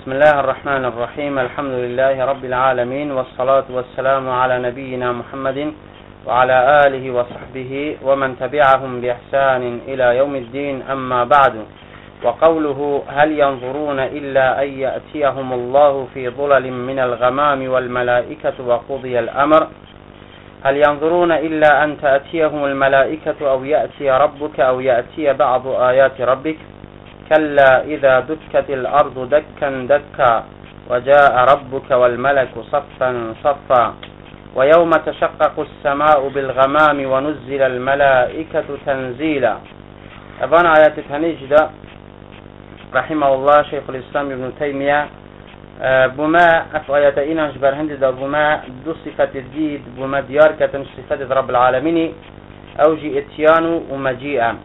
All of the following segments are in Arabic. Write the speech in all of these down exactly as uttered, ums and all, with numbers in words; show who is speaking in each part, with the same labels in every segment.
Speaker 1: بسم الله الرحمن الرحيم. الحمد لله رب العالمين، والصلاة والسلام على نبينا محمد وعلى آله وصحبه ومن تبعهم بإحسان إلى يوم الدين. أما بعد، وقوله هل ينظرون إلا أن يأتيهم الله في ظلل من الغمام والملائكة وقضي الأمر. هل ينظرون إلا أن تأتيهم الملائكة أو يأتي ربك أو يأتي بعض آيات ربك. كلا إذا دكت الأرض دكا دكا وجاء ربك والملك صفا صفا ويوم تشقق السماء بالغمام ونزل الملائكة تنزيلا. أبان آيات تنجد رحمه الله شيخ الإسلام ابن تيمية بما أف آيات إناش برهند دا بما دو صفة الديد بما ديار كتن صفة رب العالمين أوجي اتيان ومجيئا.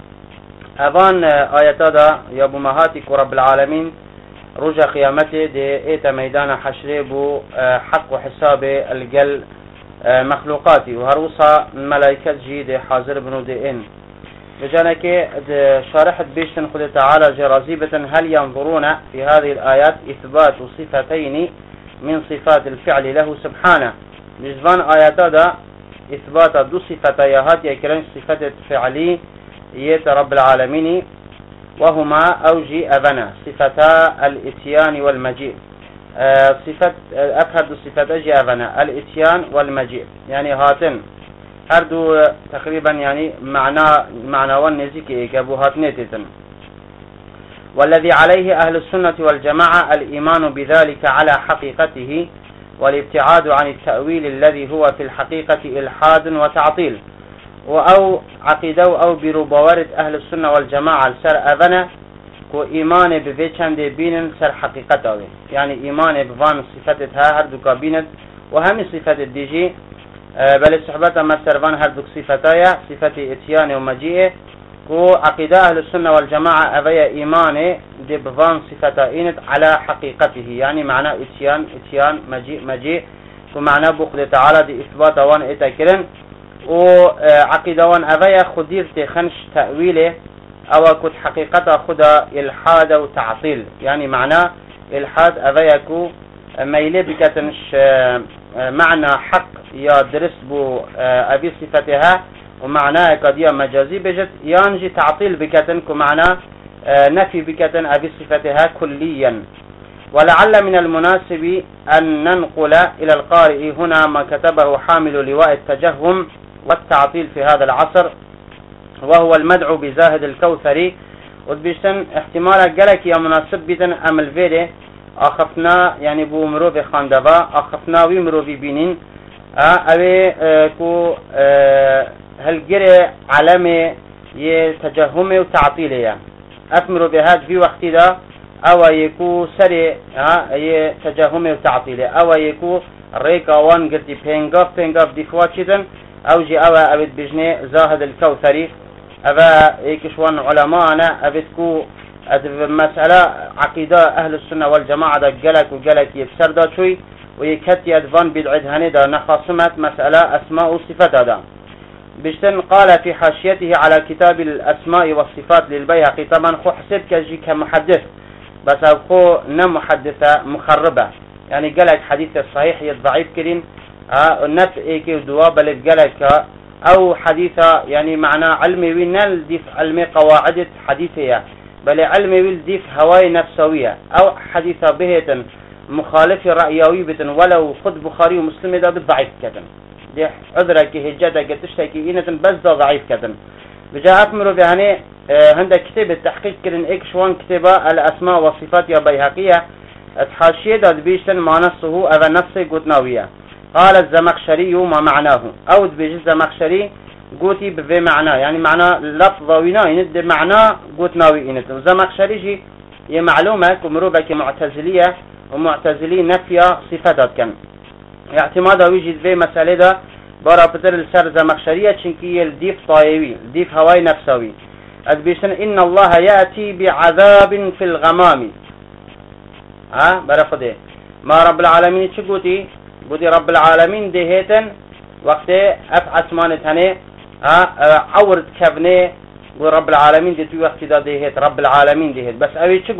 Speaker 1: أبان آيات دا يا بمهاتك رب العالمين رجع قيامته دي ايتا ميدان حشري بو حق وحساب الجل مخلوقاتي وهروسا الملائكة جي دي حاضر بنو دي ان بجانك شارحت بيشتن خد تعالى جرازيبة هل ينظرون في هذه الآيات إثبات صفتين من صفات الفعل له سبحانه. بجبان آيات دا إثبات دو صفة يهات يكرن صفة الفعلي يت رب العالمين، وهما أوجي أبنا صفتا الاتيان والمجيء. صفة أفهد صفة أجي أبنا الاتيان والمجيء، يعني هاتن هردو تقريبا يعني معنى معنى والنزيك إيكابو هاتنيتتن. والذي عليه أهل السنة والجماعة الإيمان بذلك على حقيقته والابتعاد عن التأويل الذي هو في الحقيقة إلحاد وتعطيل. أو عقيدة أو بربوارد أهل السنة والجماعة السر أبنا كو إيمان بفيتشان دي بينن سر حقيقته، يعني إيمان بفان صفتها هردو كابينت وهم صفة الديجي بل صحبتها ما سرفان هردو صفتايا صفة اتيان ومجيء. كو عقيدة أهل السنة والجماعة أبيا إيمان دي بفان صفتاينت على حقيقته، يعني معنى اتيان اتيان مجيء مجيء، كو معنى بقدر تعالى دي إثبات وان اتاكرن. وعقيدة وان أبيا خدير تخنش تأويله أو كنت حقيقة خدا إلحاد وتعطيل، يعني معنى إلحاد أبيا كو ميلي بكتنش معنى حق يا درس بو أبي صفتها ومعناه قضية مجازي بجت ينجي تعطيل بكتن كمعنى نفي بكتن أبي صفتها كليا. ولعل من المناسب أن ننقل إلى القارئ هنا ما كتبه حامل لواء التجهم والتعطيل في هذا العصر، وهو المدعو بزاهد الكوثري. وبيشتن احتمالا قالك يا مناسب بيتن أمل فيدي أخفنا يعني بو مروفي خاندبا أخفنا وي مروفي بينين أوي كو هالجري علامة يتجهمي وتعطيلية أثمروا بهذا في وقت دا أو يكو سري يتجهمي وتعطيلية أو يكو ريكا وان قرتي بينغاف بينغاف دي فواتشدن أو جي أو أبد بجني زاهد الكوثري أبا يكشوان علماءنا أبدكو مسألة عقيدة أهل السنة والجماعة دا قلق وقلق يبسر دا شوي ويكتي أدفان بدعد هني دا نخاصمت مسألة أسماء وصفات دا. بجتن قال في حاشيته على كتاب الأسماء والصفات للبيهقي، طبعا خو حسب كجي كمحدث بس خو نمحدثة مخربة، يعني قلق حديث الصحيح يضعيف كرين نت ايكي ودواب للقلق أو حديثة يعني معنى علمي وينال ديف علمي قواعد حديثية، بل علمي والديف هواي نفسوية أو حديثة بهتا مخالف رأيوي بتن ولو خد بخاري ومسلم ده بالضعيف كتن دي عذرك هجتك تشتكي إنة بس ده ضعيف كتن. بجاء أكملوا بهني هند كتاب التحقيق كرن إكشوان كتابة الأسماء والصفات يا بيهقية اتحاشيه ده بيشتن ما نصه أذا نفسه قدناوية. قال الزمخشري ما معناه أو بيجي الزمخشري قوتي بفي معناه، يعني معناه لفظوينا يند معناه قوتناوي إنت. الزمخشري جي هي معلومة كمروبك معتزلية ومعتزلي نفي صفاتات كان اعتماده ويجي في مسألة ده برا بتر السر زمخشرية شنكي الديف طايوي الديف هواي نفسوي. أدبيشن إن الله يأتي بعذاب في الغمام ها برا خده ما رب العالمين شو قوتي قوتي رب العالمين دهيتن وقت أف عثمان تاني ها عورد كبني ورب العالمين دي توي وقت ده دهيت رب العالمين دهيت بس أبي شو قوت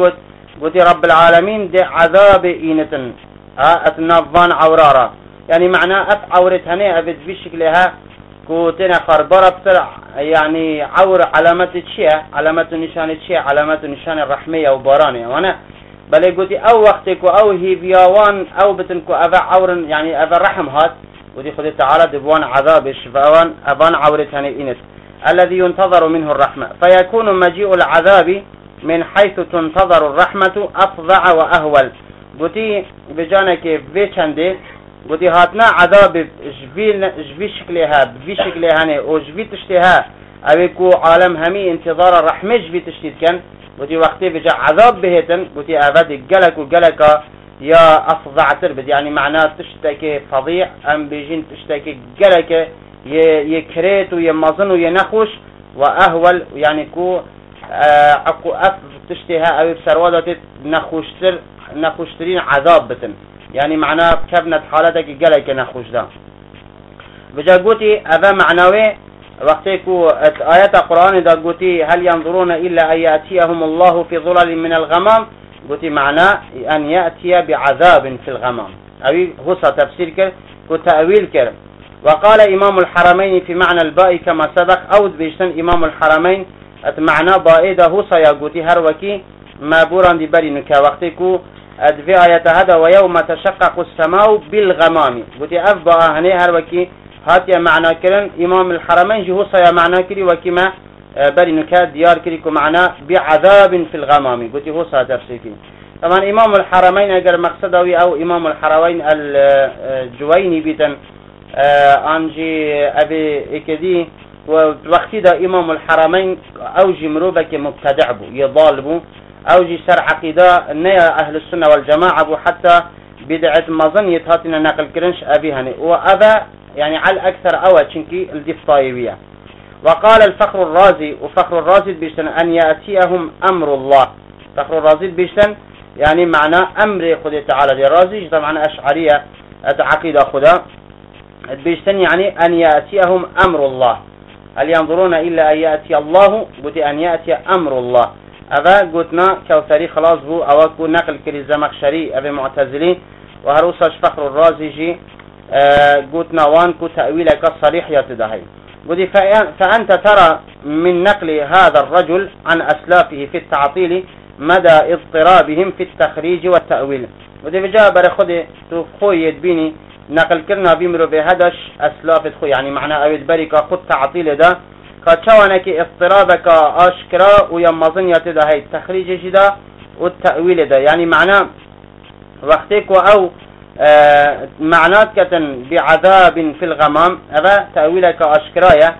Speaker 1: قلت رب العالمين دي عذاب إينتن اتنظان عورارا يعني معناه اف عورت هني ابد بشكلها كوتنا خربرة بسرع يعني عور علامات الشيء علامات نشان الشيء علامات نشان الرحمية وبارانية وانا بل قلت او وقتك او هيفياوان او بتنكو افا عور يعني افا رحم هات ودي خذ تعالى دبوان عذاب الشفاوان افان عورت هني انت الذي ينتظر منه الرحمة فيكون مجيء العذاب من حيث تنتظر الرحمة افظع واهول قلتي بجانك في چنده قلتي هاتنا عذاب جفي شكلها بفي شكلها هني او جفي تشتها اويكو عالم همي انتظار الرحمة جفي تشتيد كان قلتي وقتي بجا عذاب بهتن قلتي افاد قلق وقلق يا افضع تربد يعني معناه تشتكي فظيع ام بيجين تشتكي قلق يكريت ويمازن وينخوش واهول يعني كو اكو اف تشتها او بسروادة نخوشتر نخوشترين عذاب بتن يعني معناه كبنت حالتك قلق نخوش ده بجا قوتي أذا معنوي وقتكو آيات القرآن دا قوتي هل ينظرون إلا أن يأتيهم الله في ظلل من الغمام قوتي معناه أن يأتي بعذاب في الغمام أوي غصة تفسير كر كتأويل كر وقال إمام الحرمين في معنى الباء كما سبق أود بيشتن إمام الحرمين معنى باء دا غصة يا قوتي هروكي ما بوران دي برينك وقتكو أدفع آيات هذا ويوم تشقق السماء بالغمام قلت أفبا هني هروكي هاتي معنى كرن إمام الحرمين جهوصا يا معنى كري وكما بري نكاد ديار كريكو معنى بعذاب في الغمام قلت هوصا تفسيكي طبعا إمام الحرمين أقر مقصدوي أو إمام الحرمين الجويني بيتن أنجي أبي إكدي ووقتي دا إمام الحرمين أوجي مروبك مبتدعبو يضالبو أوجي سر عقيدة نيا أهل السنة والجماعة بو حتى بدعة مظنية هاتنا نقل كرنش أبي هني وأبا يعني على أكثر أوى تشنكي الدف طايبية وقال الفخر الرازي وفخر الرازي بيشتن أن يأتيهم أمر الله فخر الرازي بيشتن يعني معنى أمر خذ تعالى دي الرازي طبعا أشعرية عقيدة خذا بيشتن يعني أن يأتيهم أمر الله هل ينظرون إلا أن يأتي الله قلت أن يأتي أمر الله أذا قلتنا كوثري خلاص هو أوكو نقل كري زمخشري أبي معتزلين وهروساش فخر الرازي جي آه قلتنا وانكو تأويلك الصريح يتدهي قلت فأنت ترى من نقل هذا الرجل عن أسلافه في التعطيل مدى اضطرابهم في التخريج والتأويل قلت بجاء برخد تخوي يدبيني نقل كرنا بيمرو بهدش أسلاف تخو يعني معنى أود بريك خد تعطيل ده كتشوانك اضطرابك أشكرا ويمازن يتدهي التخريج جدا والتأويل ده يعني معنى وقتك أو آه معنات كتن بعذاب في الغمام أبا تأويلك أشكرايا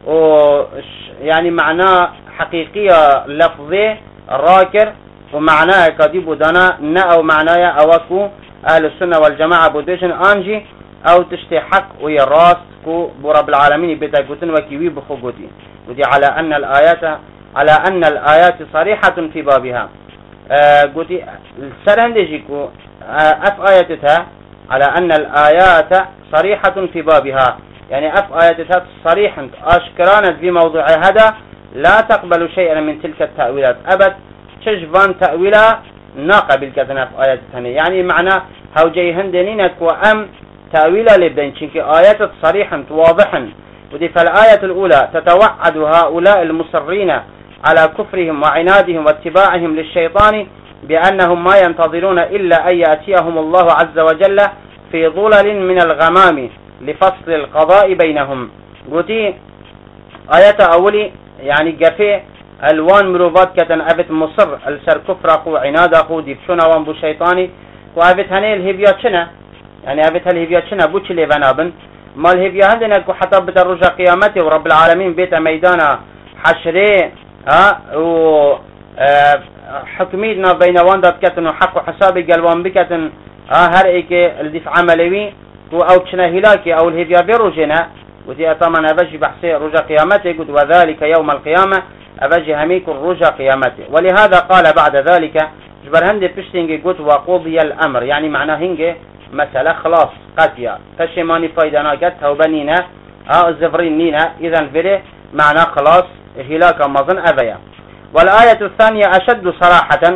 Speaker 1: يعني معناه حقيقية لفظي راكر ومعناه كديب دانا نا أو معناه أوكو أهل السنة والجماعة بوديشن أنجي أو تشتي حق ويراس كو برب العالمين بتاكوتن وكيوي بخوتي ودي على أن الآيات على أن الآيات صريحة في بابها آه قلت السرندجيكو آه أف آياتها على أن الآيات صريحة في بابها يعني أف آياتها صريحة أشكرانت في موضوع هذا لا تقبل شيئا من تلك التأويلات أبد تشفان تأويلا ناقبل كتنا في آياتها يعني معنى هو جاي هندنينك وأم تأويلا لبدين شنك آيات صريحا واضحا ودي فالآية الأولى تتوعد هؤلاء المصرين على كفرهم وعنادهم واتباعهم للشيطان بأنهم ما ينتظرون إلا أن يأتيهم الله عز وجل في ظلل من الغمام لفصل القضاء بينهم قلتي آيات أولي يعني قفي الوان مروفات كتن أبت مصر السر كفر أخو عناد أخو ديبشونا وانبو شيطاني وأبت هني الهبيات شنا يعني أبت الهبيات شنا بوش اللي بنابن ما الهبيات عندنا حتى بترجع قيامته ورب العالمين بيت ميدانا حشري ها و آه حكميدنا بين واندات كتن وحق وحسابي قلوان بكتن اه هر ايك الدفع عملوي او تشنا هلاكي او الهديا بروجنا ودي اطمان ابجي بحثي رجا قيامته قد وذلك يوم القيامة ابجي هميك الرجا قيامته ولهذا قال بعد ذلك جبر هندي بشتنجي قد وقضي الامر يعني معناه هنجي مسألة خلاص قاتية فشماني فايدانا قد توبنينا اه الزفرين نينا اذا فيري معناه خلاص هلاك مظن ابيا والآية الثانية أشد صراحة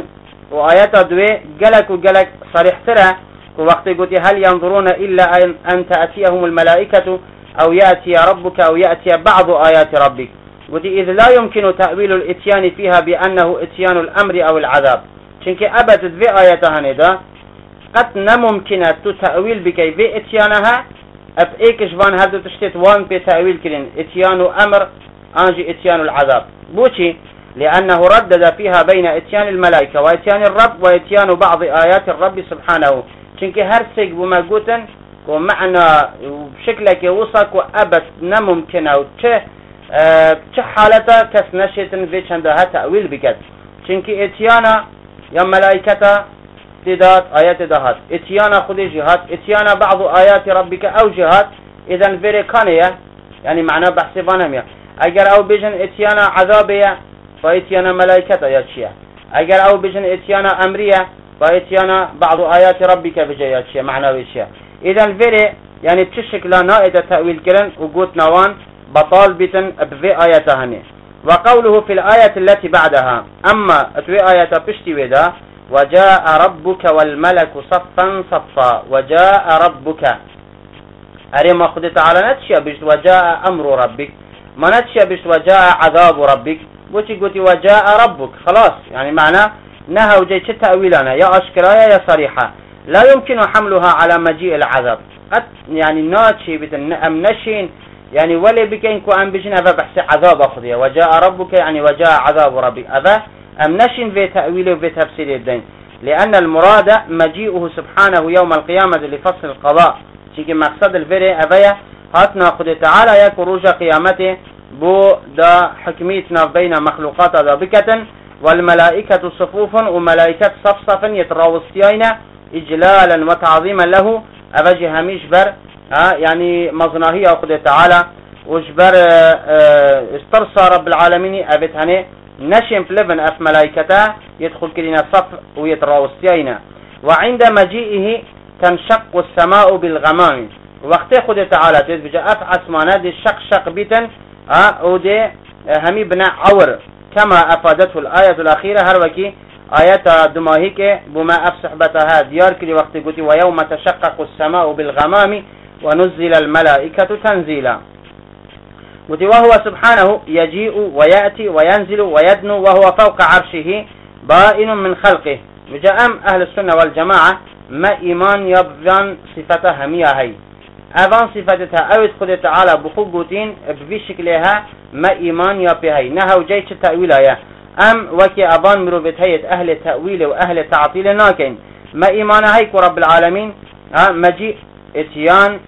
Speaker 1: وآيات دوي قلق وقلق صريح ترى ووقت قلت هل ينظرون إلا أن, أن تأتيهم الملائكة أو يأتي ربك أو يأتي بعض آيات ربك. قلت إذ لا يمكن تأويل الاتيان فيها بأنه اتيان الأمر أو العذاب، چونك أبت في آياتها ندا قد نممكن تأويل بكي في اتيانها اب ايكش فان هردو تشتت وان في تأويل كرين اتيان أمر انجي اتيان العذاب. بوشي لأنه ردد فيها بين اتيان الملائكة واتيان الرب واتيان بعض آيات الرب سبحانه، چونك هر سيق بما قوتن ومعنى بشكلك وصك وأبت نممكن او چه چه حالتا کس نشیتن في چندها تأویل بکد، چونکه اتیانا یا ملائکتا تداد آیات دهات، اتیانا خود جهات، اتیانا بعض آیات ربك او جهات، اذن فيري كانية يعني معناه بحث فانمية. اگر او بجن اتیانا عذابية فاتيانا ملائكتا یا چیه، اگر او بجن اتيانا امرية فاتيانا بعض آيات ربك بجايات چیه معناه چیه. اذن فيري يعني تشكل نائد تأويل كرن وقوت نوان بطال بيتن بفي آياتهن. وقوله في الآية التي بعدها أما في آية بشتي ودا وجاء ربك والملك صفا صفا، وجاء ربك أريما خد تعالى نتشي بشت وجاء أمر ربك، ما نتشي بشت وجاء عذاب ربك، بوتي قلتي وجاء ربك خلاص يعني معناه نهى وجاي تأويلنا يا أشكرايا يا صريحة، لا يمكن حملها على مجيء العذاب قد يعني ناتشي بتن أم نشين يعني ولا بكين كو أم بجن أفا بحث عذاب أخذية وجاء ربك يعني وجاء عذاب ربك أفا أم نشن في تأويله وفي تفسير الدين، لأن المراد مجيئه سبحانه يوم القيامة لفصل القضاء، شيء مقصد الفري أفايا هاتنا خد تعالى يكو رجا قيامته بو دا حكميتنا بين مخلوقات ذابكة والملائكة صفوفا وملائكة صفصفا يتراوستيين إجلالا وتعظيما له أفاجي هميش بر ها يعني مظناهية أخذ تعالى وجبر استرسى رب العالمين أبت هني نشم فلفن أف ملائكته يدخل كلنا صف ويتراوستيين، وعند مجيئه تنشق السماء بالغمام، وقت أخذ تعالى تبجأ أف عسمانات الشق شق بيتن ها ودي همي بناء عور كما أفادته الآية الأخيرة هروكي آيات دماهيك بما أفسحبتها ديار كلي وقت قلت ويوم تشقق السماء بالغمام ونزل الملائكة تنزيلا. وهو سبحانه يجيء ويأتي وينزل ويدنو وهو فوق عرشه بائن من خلقه. وجاء أهل السنة والجماعة ما إيمان يبغان صفتها همية هي أبان صفتها أو خد تعالى بخوجتين بفي شكلها ما إيمان يبهي نهو جيش تأويلها أم وكي أبان مروفتها أهل تأويل وأهل تعطيل ناكين ما إيمان هيك رب العالمين مجيء اتيان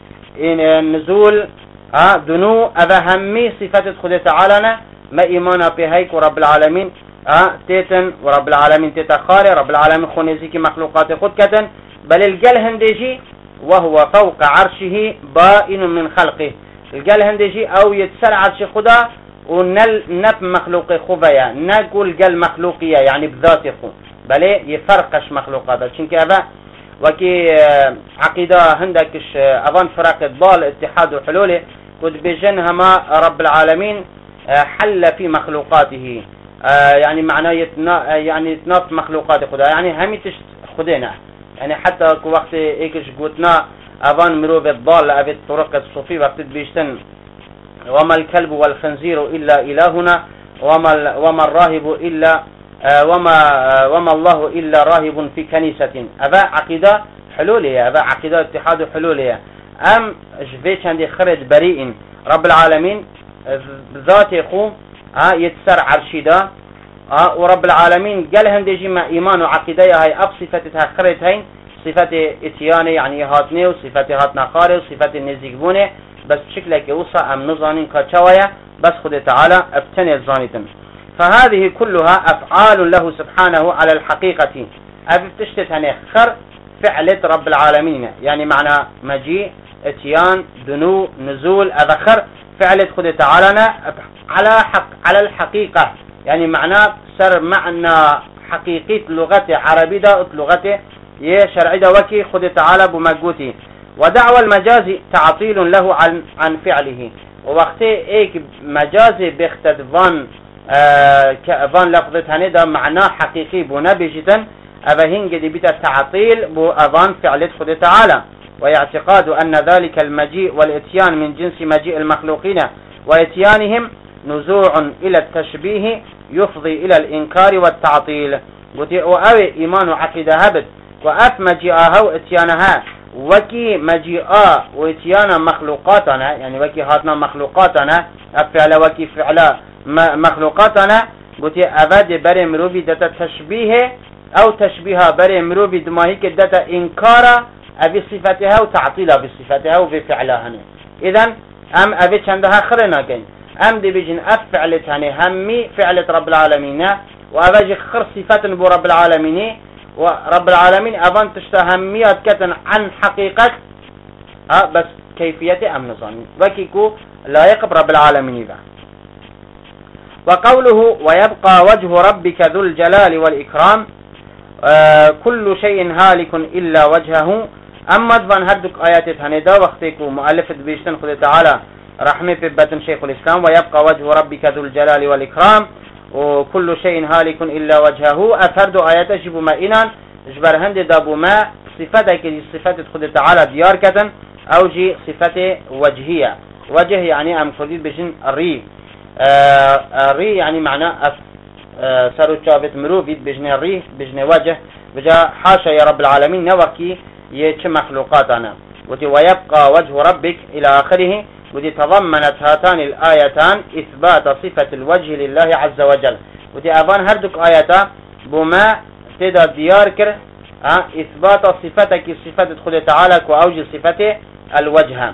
Speaker 1: نزول دنو أذا همي صفات خد تعالى ما إيمان بهيك ورب العالمين تيتن ورب العالمين تتخاري رب العالمين خونيزيك مخلوقات خد كتن بل الجل هندجي وهو فوق عرشه بائن من خلقه، الجل هندجي أو يتسر عرش خدا ونل نب مخلوق خبايا نقول جل مخلوقية يعني بذات خو بل يفرقش مخلوقات شنك أبا وكي عقيدة هندكش أظن فرق الضال اتحاد وحلوله قد بجن هما رب العالمين حل في مخلوقاته يعني معناه يتنا يعني يتناف مخلوقات خدا يعني هم تشت خدينا يعني حتى وقت ايكش قلتنا أظن مروب الضال أبي الطرق الصوفي وقت بيشتن وما الكلب والخنزير إلا إلهنا وما وما الراهب إلا وما وما الله إلا راهب في كنيسة. أبا عقيدة حلولية أبا عقيدة اتحاد حلولية أم جفيش عندي خرج بريء رب العالمين ذات خو يتسر عرشدا ورب العالمين قال هندجي ما إيمان وعقيدة هاي أب صفتها خرج هين صفة اتياني يعني هاتني وصفة هاتنا خارج وصفة النزيقبوني بس بشكلك يوصى أم نظانين كتشاوية بس خد تعالى ابتني الظانيتم. فهذه كلها أفعال له سبحانه على الحقيقة أبتشتت هني خر فعلة رب العالمين يعني معنى مجيء اتيان دنو نزول أذخر فعلة خد تعالى على حق على الحقيقة يعني معنى سر معنى حقيقي لغة عربية لغة يشرعي وكي خد تعالى بمجوتي. ودعوى المجاز تعطيل له عن عن فعله ووقت ايك مجازي بيختد فان آه فان لفظت هندا معناه حقيقي بنا بجدا أبهنج دي بتا تعطيل بو أظان فعل خد تعالى، واعتقاد أن ذلك المجيء والإتيان من جنس مجيء المخلوقين وإتيانهم نزوع إلى التشبيه يفضي إلى الإنكار والتعطيل. قلت أوي إيمان عقيدة هبت وأف مجيئها وإتيانها وكي مجيئا وإتيان مخلوقاتنا، يعني وكي هاتنا مخلوقاتنا أفعل وكي فعل مخلوقاتنا. قلت أبد بري مروبي داتا تشبيه أو تشبيها بري مروبي دماهيك داتا إنكارا أبي صفتها وتعطيلها بصفتها وبفعلها. إذن أم أبي چندها خرنا كين أم دي بيجن أفعلتها همي فعلة رب العالمين وأبجي خر صفات بو رب العالمين، ورب العالمين أبان تشتهميات كتن عن حقيقة أه بس كيفية أم نظام وكيكو لا يقب رب العالمين ذا. وقوله ويبقى وجه ربك ذو الجلال والإكرام آه كل شيء هالك إلا وجهه. أما دفن هردك آيات هندا وقتكو مؤلفة بيشتن خد تعالى رحمة ببتن شيخ الإسلام ويبقى وجه ربك ذو الجلال والإكرام وكل شيء هالك إلا وجهه. أفرد آيات جبو ما إنان جبر هند دابو ما صفتك دي صفات خد تعالى ديار كتن أو جي صفة وجهية. وجه يعني أم خديد بجن الري آه الري يعني معناه أف آه سارو شابت مروفيد بجن الري بجن وجه بجا حاشا يا رب العالمين نوكي يتش مخلوقاتنا. ويبقى وجه ربك إلى آخره. ودي تضمنت هاتان الآيتان إثبات صفة الوجه لله عز وجل. ودي أبان هردك آياتا بما تدا ديار كر إثبات صفتك صفة خد تعالى وأوجه صفة الوجه.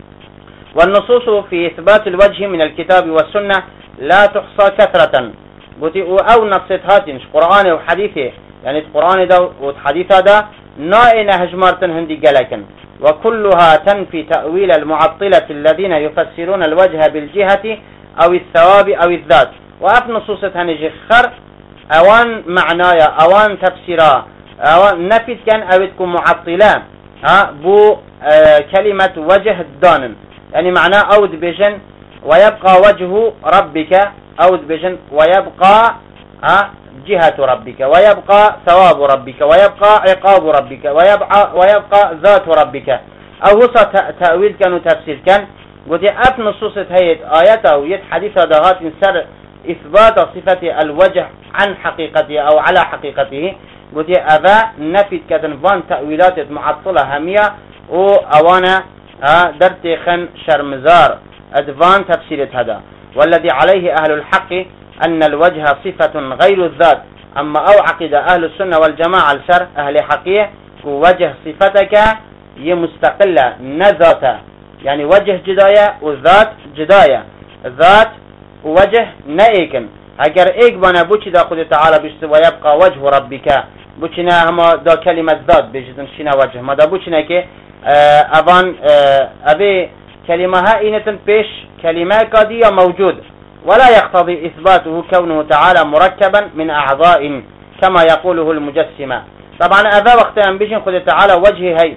Speaker 1: والنصوص في إثبات الوجه من الكتاب والسنة لا تحصى كثرة. ودي أو نصت هاتنش قرآن وحديثه، يعني القرآن ده والحديث ده نائن هجمارتن هندي جلكن، وكلها تنفي تأويل المعطلة الذين يفسرون الوجه بالجهة أو الثواب أو الذات. وأف نصوصة هنجي خر أوان معنايا أوان تفسيرا أوان نفيد كان أودكم معطلة ها بو آه كلمة وجه الدان، يعني معناه أود بجن ويبقى وجه ربك، أود بجن ويبقى ها جهة ربك، ويبقى ثواب ربك، ويبقى عقاب ربك، ويبقى ويبقى ذات ربك. أو وصى تأويل كان وتفسير كان. قلت أف نصوصة هيت آياته ويت حديثة دغات سر إثبات صفة الوجه عن حقيقته أو على حقيقته. قلت أذا نفيد كتن فان تأويلات معطلة همية وأوانا درتخن شرمزار أدفان تفسيرت هذا. والذي عليه أهل الحق أن الوجه صفة غير الذات. أما أو عقيد أهل السنة والجماعة الشر أهل حقية وجه صفتك هي مستقلة نذاتا، يعني وجه جداية وذات جداية. ذات ووجه نائكن اگر ايك بانا بوچي دا خود تعالى بيشت ويبقى وجه ربك بوچنا هما دا كلمة ذات بيجدن شنا وجه ما دا بوچنا كي أبان أبي كلمة ها إنتن بيش كلمة قادية موجود، ولا يقتضي إثباته كونه تعالى مركبا من أعضاء كما يقوله المجسمة. طبعا أذا وقت أن بيجن خد تعالى وجهي هاي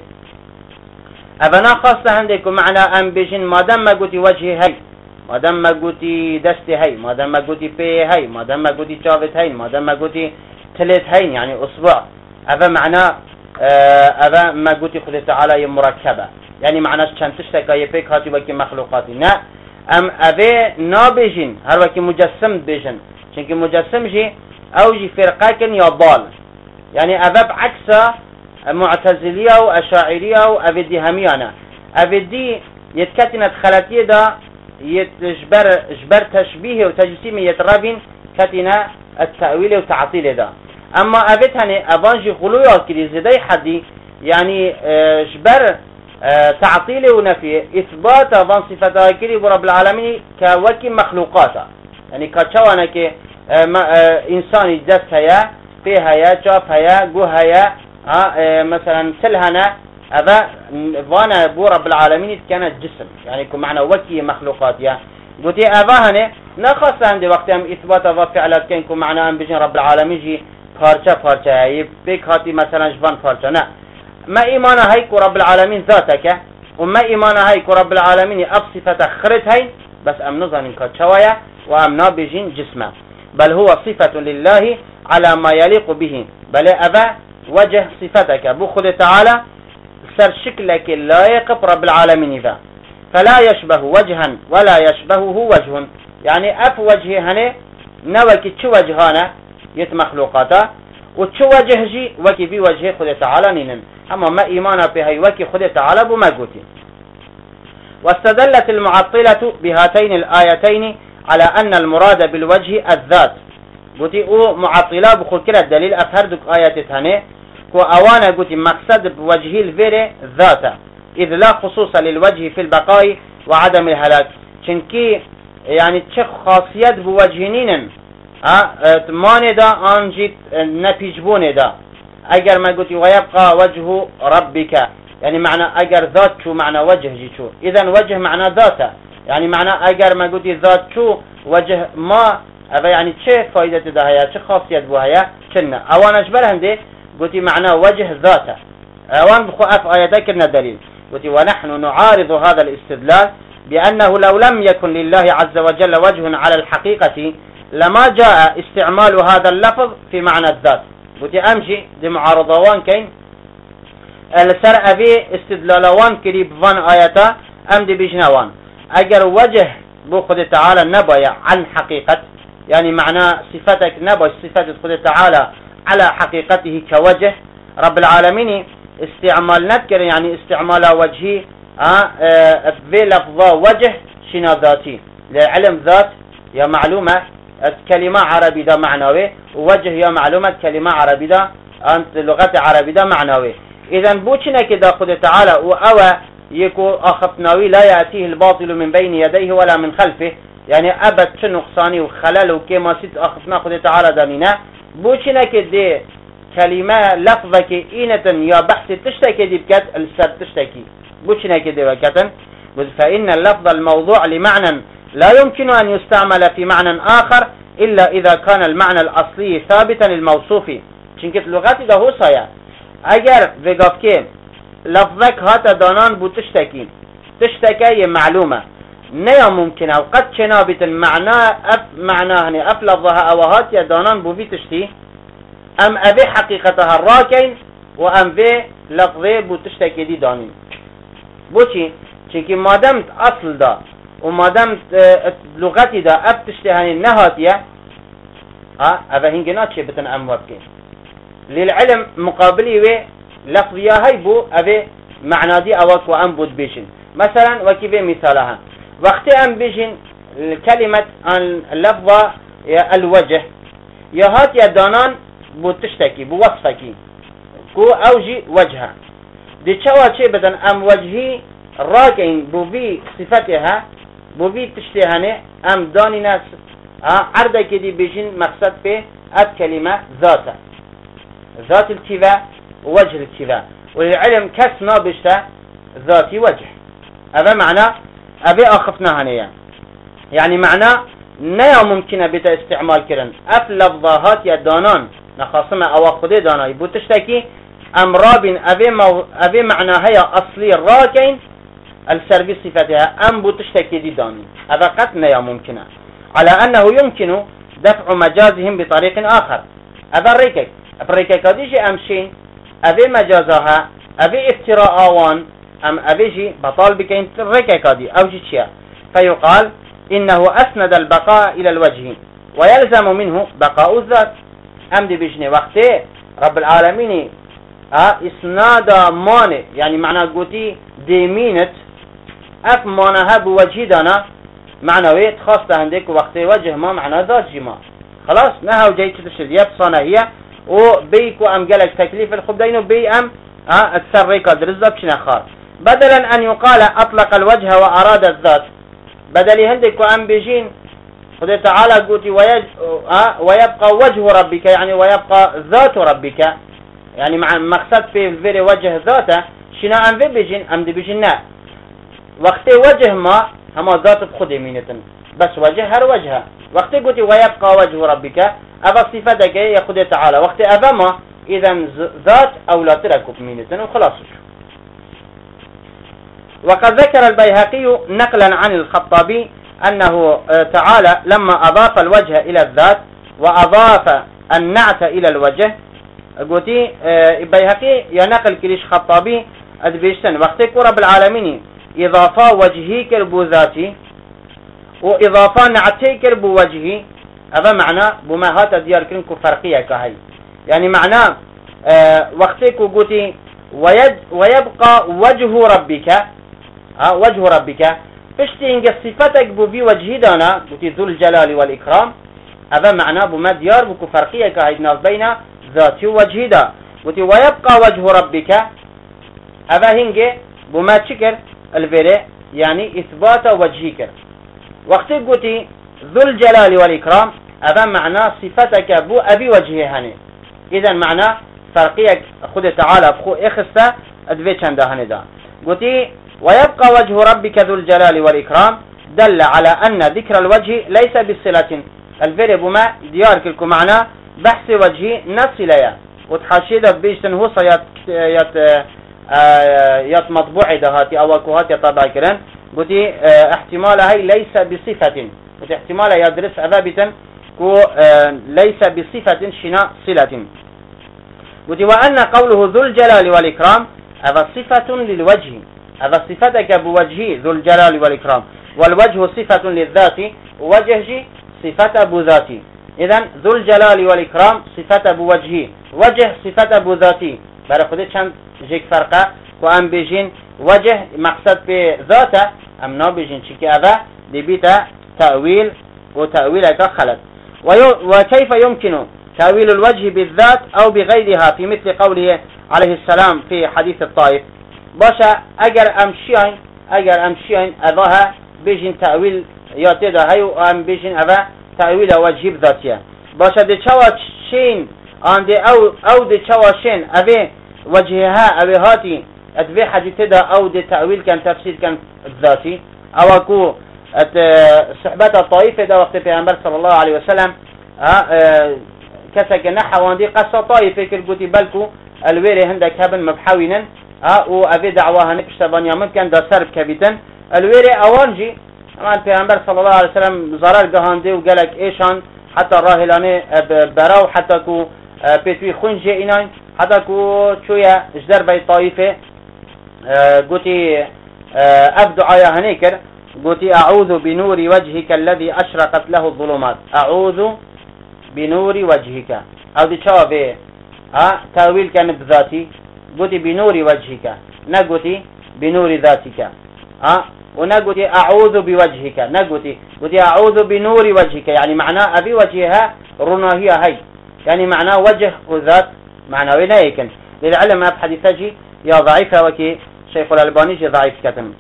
Speaker 1: أبنا خاصة عندكم معنى أن بيجن ما دام ما قلتي وجهي هاي، ما دام ما قلتي دستي هاي، ما دام ما قلتي بي هاي، ما دام ما قلتي شافت هاي، ما دام ما قلتي تلت هاي يعني أصبع. أذا معنى أذا ما قلتي خد تعالى مركبة، يعني معنى شان تشتكى يبيك هاتي وكي مخلوقاتي نا أم أبي نابجن هر وكي مجسم بيجن، چونك مجسم جي أو جي فرقاكن يا ضال، يعني أذا بعكس معتزلية وأشاعرية وأبدي هميانا. أبدي يتكتنت خلاتية دا يتجبر جبر تشبيه وتجسيم يترابين كتنا التأويل وتعطيل دا. أما أبتهني أبانجي خلويا كريزي داي حدي يعني جبر تعطيل ونفي إثبات أبان صفتها كري برب العالمين كوكي مخلوقاتا، يعني كتشوانا كي إنساني دست هيا فيها يا شاف هيا جو هيا ها مثلا سلهنا هذا وانا بو رب العالمين كانت جسم، يعني يكون معنا وكي مخلوقات يا قلت أباهنه نخص عندي وقت أم إثبات أبا فعلات كان يكون معنا أم بجن رب العالمين جي فارشة فارشة يبيك هاتي مثلا جبان فارشة نا ما إيمانا هيك رب العالمين ذاتك وما إيمانا هيك رب العالمين أبصفة خرت هاي بس أم نظن إنك شوايا وأم نابجين جسمه، بل هو صفة لله على ما يليق به بل أبا وجه صفتك بو خد تعالى سر شكلك لايق رب العالمين ذا فلا يشبه وجها ولا يشبهه وجه يعني أف وجه هنا نوكي تشو وجهانا يت مخلوقاته وتشو وجه جي وكي في وجه خد تعالى نينن أما ما إيمانا بهي وكي خد تعالى بما قوتي. واستدلت المعطلة بهاتين الآيتين على أن المراد بالوجه الذات قوتي او معطلة بخل كلا الدليل أفهردك آيات هنا كو أوانا قوتي مقصد بوجه الفير ذاته إذ لا خصوص للوجه في البقاء وعدم الهلاك چنكي يعني تشخ خاصيات بوجهنين ماني دا انجيت نبيجبون دا اگر ما قلت ويبقى وجه ربك يعني معنى اگر ذات شو معنى وجه جي شو اذا وجه معنى ذاته يعني معنى اگر ما قلت ذات شو وجه ما يعني چه فائدة ده هيا چه خاصيات بو هيا چنه اوان اجبر هنده قلت معنى وجه ذاته اوان بخو اف آياته كرنا دليل قلت ونحن نعارض هذا الاستدلال بأنه لو لم يكن لله عز وجل وجه على الحقيقة لما جاء استعمال هذا اللفظ في معنى الذات قلت أمشي دي معارضوان كين السر أبي استدلالوان كريب فان آياتا أم دي بجنوان أجر وجه بخد تعالى نبايا عن حقيقة يعني معنى صفتك نبايا صفة خد تعالى على حقيقته كوجه رب العالمين استعمال نذكر يعني استعمال وجهي اه في لفظة وجه شنا ذاتي للعلم ذات يا معلومة كلمة عربي ده معنوي ووجه يا معلومة كلمة عربي ده أنت لغة عربي ده معنوي إذا بوشنا كده خد تعالى وأوى يكو أخفناوي لا يأتيه الباطل من بين يديه ولا من خلفه يعني أبد شنقصاني وخلل وكما ست أخفنا خد تعالى دمينا بوشنا كده كلمة لفظك إينة يا بحث تشتكي دي بكت السر تشتكي بوشنا كده بكتن فإن اللفظ الموضوع لمعنى لا يمكن أن يستعمل في معنى آخر إلا إذا كان المعنى الأصلي ثابتا للموصوف چونكت لغتي ده هو صايا اگر وقافكي لفظك هاتا دانان بو تشتكي تشتكي معلومة نيا ممكن أو قد شنابت المعنى أف معنى هني أف لفظها أو هاتيا دانان بو في تشتي أم أبي حقيقتها الراكين وأم في لفظي بو تشتكي دي دانين بوشي چونكي ما دمت أصل ده وما دمت لغتي ده أب تشتهاني نهاتيا ها أفا هنجنات شي بتن أم وابكين للعلم مقابلي و لفظيا هاي بو أبي معنى دي أوك وأم بود بيجن مثلا وكيف مثالها وقت أم بيجن كلمة اللفظة الوجه يهات يا دانان بو تشتكي بو وصفكي كو أوجي وجهها دي چوا چه بدن أم وجهي راكين بو في صفتها بو في تشتهاني أم داني ناس عرضة كدي بيجن مقصد في أب كلمة ذاته ذات الكذا ووجه الكذا وللعلم كس نابشته ذاتي وجه هذا معنى أبي أخفنا هنيا يعني معنى نيا ممكن بتا استعمال كرن أف لفظات يا دانان نخاصمة أو خدي دانا يبو تشتكي أمراب أبي, مو أبي معنى هي أصلي الراكين السربي صفتها أم بو تشتكي دي داني هذا قد نيا ممكن على أنه يمكن دفع مجازهم بطريق آخر هذا الريكك بريكا ديجي امشين ابي مجازها ابي افتراء اوان ام ابيجي بطال بكين ريكا دي او جي تشيا فيقال انه اسند البقاء الى الوجه ويلزم منه بقاء الذات ام دي بيجني وقته رب العالمين اه اسناد مانع يعني معنى قوتي ديمينت اف مانها بوجه دانا معنوي خاصة عندك وقته وجه ما معنى ذات جما خلاص نهاو جاي تشد يب صناهيه وبيك وأم جلك تكليف الخبدين وبي أم ها السريكا درزة بشنا خار بدلا أن يقال أطلق الوجه وأراد الذات بدل هندك وأم بيجين خذ تعالى قوتي ويج ها ويبقى وجه ربك يعني ويبقى ذات ربك يعني مع مقصد في الفير وجه ذاته شنا أم في بيجين أم دي بيجين نا وقت وجه ما هما ذات بخذ يمينة بس وجه هر وجهه وقت قوتي ويبقى وجه ربك أبا صفتك يا تعالى وقت أبا ما إذا ذات أو لا تركب مينة وخلاص. وقد ذكر البيهقي نقلا عن الخطابي أنه تعالى لما أضاف الوجه إلى الذات وأضاف النعت إلى الوجه قوتي بيهقي يا نقل كليش خطابي أدبيشتن وقتك رب العالمين إضافة وجهي كربو ذاتي وإضافة نعتي كربو وجهي هذا معنى بما هات ديار كرنكو فرقية كهي يعني معنى أه وقتك قوتي ويبقى وجه ربك ها وجه ربك فشتي إنك صفتك بو وجهي دانا قوتي ذو الجلال والإكرام هذا معنى بما ديار بكو فرقية كهي بين ذاتي ووجهي دا قوتي ويبقى وجه ربك هذا هنجي بما تشكر الفيري يعني إثبات وجهك وقت قلتي ذو الجلال والإكرام هذا معنى صفتك بو أبي وجهه هني إذا معنى فرقية خد تعالى بخو إخستا أدفي چند هني دا قلتي ويبقى وجه ربك ذو الجلال والإكرام دل على أن ذكر الوجه ليس بالصلة الفيري بما ديارك لكم معنى بحث وجهي نفسي ليا وتحاشيدا بيشتن هو صيات يت يت مطبوعي دهاتي أو كوهاتي طبعا كرن قلتي احتمال هاي ليس بصفة قلت احتمال يدرس أذابتا كو ليس بصفة شناء صلة قلت وأن قوله ذو الجلال والإكرام هذا صفة للوجه هذا صفتك بوجهي ذو الجلال والإكرام والوجه صفة للذات وجهي صفة بذاتي إذن ذو الجلال والإكرام صفة بوجهي وجه صفة بذاتي برای خودت چند جيك فرقه وأم بيجين وجه مقصد بذاته أم نا بيجين چي که اوه دبيتا تأويل وتأويلك خلط وكيف يمكن تأويل الوجه بالذات أو بغيرها في مثل قوله عليه السلام في حديث الطائف باشا اگر امشيين اگر امشيين اذاها بيجين تأويل ياتيدا هاي وأم بيجين اوه تأويل وجه بذاتيه باشا دي چوا شين آن دي او او دي چوا شين اوه وجهها اوه هاتي ادوه حديثه دا او دي تأويل كان تفسير كان ذاتي او اكو صحبت الطائفة دا وقت پیغمبر صلى الله عليه وسلم كسك نحوان دي قصة طائفة كربوتي بلكو الويري هندك هبن مبحوينا او اوه دعواها نكشتبانيا ممكن دا سرب كبيتن الويري اوانجي اما پیغمبر صلى الله عليه وسلم ضرر قهانده وقالك ايشان حتى الراهلانه براو حتى كو بيتوي خنجي اينان حتى كو شوية اجدر بي طائفة قوتي افدو عيا هنيكر قوتي اعوذ بنور وجهك الذي اشرقت له الظلمات اعوذ بنور وجهك او دي شوا بي ها تاويل كان بذاتي قوتي بنور وجهك نقوتي بنور ذاتك ها ونقوتي اعوذ بوجهك نقوتي قوتي اعوذ بنور وجهك يعني معناه ابي وجهها رناهية هاي يعني معناه وجه وذات معناه ولايكن للعلم اب حديثه يا ضعيفة وكي شيخ الألباني جي ضعيف كتم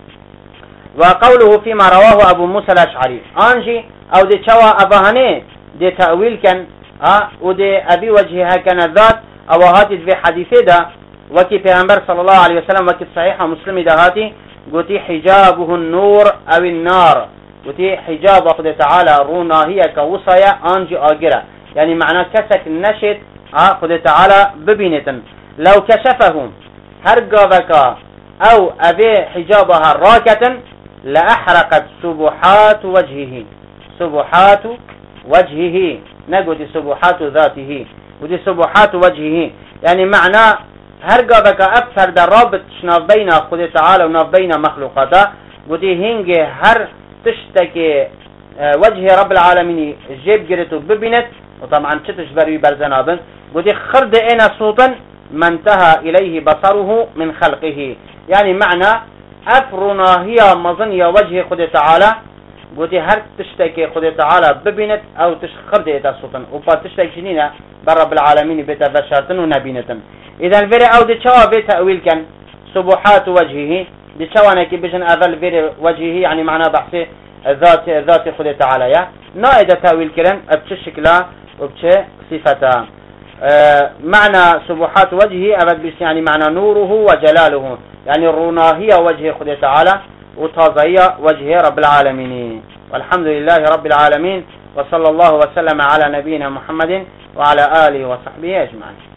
Speaker 1: وقوله فيما رواه أبو موسى الأشعري أنجي أو دي شوا أبهاني دي تأويل كان ها ودي أبي وجهها كان ذات أو هاتي في حديثه دا وكي پیغمبر صلى الله عليه وسلم وكي صحيحة مسلمي دا هاتي قلتي حجابه النور أو النار قلتي حجاب أخذ تعالى رونا هي كوصايا أنجي آقرة يعني معنى كسك نشد أخذ تعالى ببينة لو كشفه هرقابك أو أبي حجابها راكة لأحرقت سبحات وجهه سبحات وجهه نقول سبحات ذاته ودي سبحات وجهه يعني معنى هرقابك أكثر در رابط ناف بين خود تعالى وناف بين مخلوقاته ودي هنجي هر تشتكي وجه رب العالمين جيب جريتو ببنت وطبعا شتش بروي برزنابن ودي خرد انا صوتا ما انتهى إليه بصره من خلقه يعني معنى أفرنا هي مظنية وجه خد تعالى قلت هر تشتكي خد تعالى ببنت أو تشخرد إيتا صوتا وبا تشتكي جنينة برب العالمين بيتا بشارتن ونبينة إذا الفيري أو دي شوا بي تأويل كان سبحات وجهه دي شوا نكي بجن أذل فيري وجهه يعني معنى بحثي ذات ذات خد تعالى يا نائدة تأويل كرن بچه شكلا وبچه صفتا آه معنى سبحات وجهه أبد بيش يعني معنى نوره وجلاله يعني الرناهية وجه خده تعالى وتازية وجه رب العالمين والحمد لله رب العالمين وصلى الله وسلم على نبينا محمد وعلى آله وصحبه أجمعين.